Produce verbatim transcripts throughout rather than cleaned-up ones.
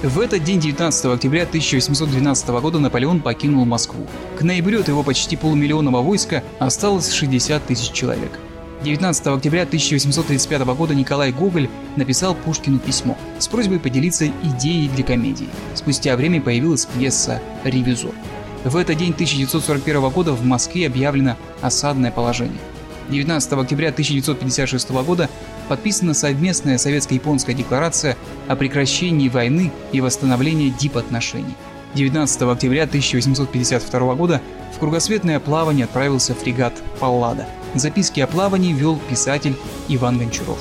В этот день, девятнадцатого октября тысяча восемьсот двенадцатого года, Наполеон покинул Москву. К ноябрю от его почти полумиллионного войска осталось шестьдесят тысяч человек. девятнадцатого октября тысяча восемьсот тридцать пятого года Николай Гоголь написал Пушкину письмо с просьбой поделиться идеей для комедии. Спустя время появилась пьеса «Ревизор». В этот день тысяча девятьсот сорок первого года в Москве объявлено осадное положение. девятнадцатого октября тысяча девятьсот пятьдесят шестого года подписана совместная советско-японская декларация о прекращении войны и восстановлении дипотношений. девятнадцатого октября тысяча восемьсот пятьдесят второго года в кругосветное плавание отправился фрегат «Паллада». Записки о плавании вел писатель Иван Гончаров.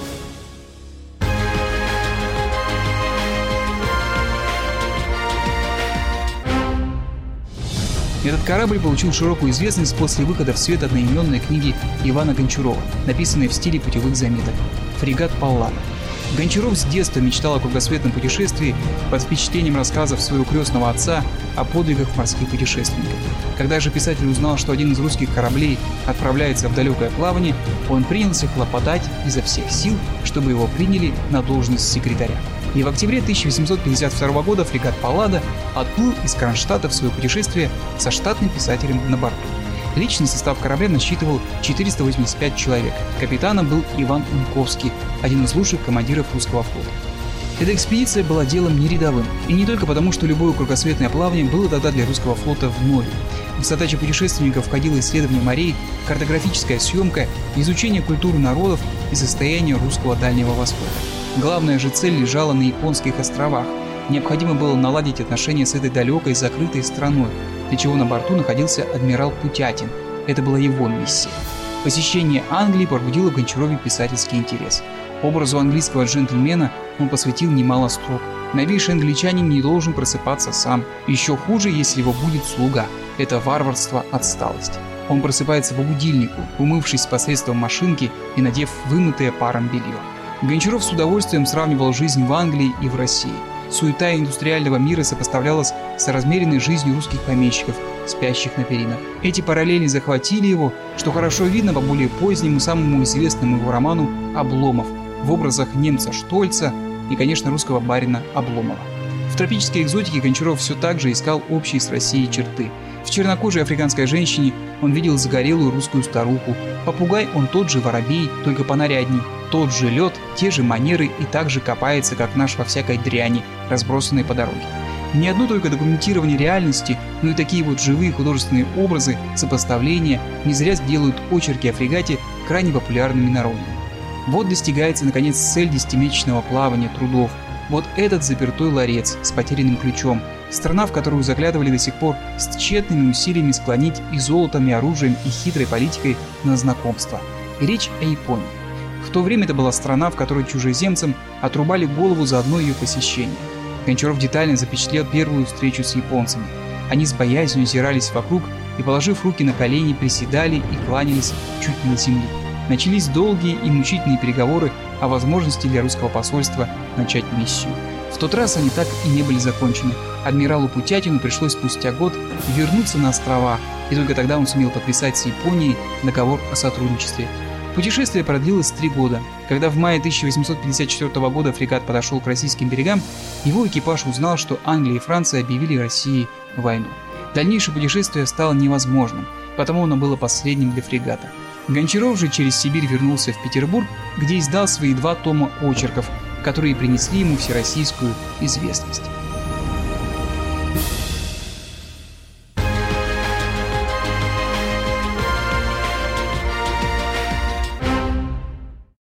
Этот корабль получил широкую известность после выхода в свет одноименной книги Ивана Гончарова, написанной в стиле путевых заметок «Фрегат Паллада». Гончаров с детства мечтал о кругосветном путешествии под впечатлением рассказов своего крестного отца о подвигах морских путешественников. Когда же писатель узнал, что один из русских кораблей отправляется в далекое плавание, он принялся хлопотать изо всех сил, чтобы его приняли на должность секретаря. И в октябре тысяча восемьсот пятьдесят второго года фрегат «Паллада» отплыл из Кронштадта в свое путешествие со штатным писателем на борту. Личный состав корабля насчитывал четыреста восемьдесят пять человек. Капитаном был Иван Унковский, один из лучших командиров русского флота. Эта экспедиция была делом не рядовым, и не только потому, что любое кругосветное плавание было тогда для русского флота в нове. В задачи путешественников входило исследование морей, картографическая съемка, изучение культуры народов и состояния русского Дальнего Востока. Главная же цель лежала на японских островах. Необходимо было наладить отношения с этой далекой, закрытой страной, для чего на борту находился адмирал Путятин. Это была его миссия. Посещение Англии пробудило в Гончарове писательский интерес. Образу английского джентльмена он посвятил немало строк. Новейший англичанин не должен просыпаться сам. Еще хуже, если его будет слуга. Это варварство, отсталость. Он просыпается по будильнику, умывшись посредством машинки и надев вымытое паром белье. Гончаров с удовольствием сравнивал жизнь в Англии и в России. Суета индустриального мира сопоставлялась с размеренной жизнью русских помещиков, спящих на перинах. Эти параллели захватили его, что хорошо видно по более позднему, самому известному его роману «Обломов» в образах немца Штольца и, конечно, русского барина Обломова. В тропической экзотике Гончаров все так же искал общие с Россией черты. В чернокожей африканской женщине он видел загорелую русскую старуху. Попугай он тот же воробей, только понарядней. Тот же лед, те же манеры и так же копается, как наш во всякой дряни, разбросанной по дороге. Не одно только документирование реальности, но и такие вот живые художественные образы, сопоставления не зря делают очерки о фрегате крайне популярными народами. Вот достигается, наконец, цель десятимесячного плавания трудов. Вот этот запятой ларец с потерянным ключом, страна, в которую заглядывали до сих пор с тщетными усилиями склонить и золотом, и оружием, и хитрой политикой на знакомство. И речь о Японии. В то время это была страна, в которой чужеземцам отрубали голову за одно ее посещение. Гончаров детально запечатлел первую встречу с японцами. Они с боязнью озирались вокруг и, положив руки на колени, приседали и кланялись чуть не до земли. Начались долгие и мучительные переговоры о возможности для русского посольства начать миссию. В тот раз они так и не были закончены. Адмиралу Путятину пришлось спустя год вернуться на острова, и только тогда он сумел подписать с Японией договор о сотрудничестве. Путешествие продлилось три года. Когда в мае тысяча восемьсот пятьдесят четвёртого года фрегат подошел к российским берегам, его экипаж узнал, что Англия и Франция объявили России войну. Дальнейшее путешествие стало невозможным, потому оно было последним для фрегата. Гончаров же через Сибирь вернулся в Петербург, где издал свои два тома очерков, которые принесли ему всероссийскую известность.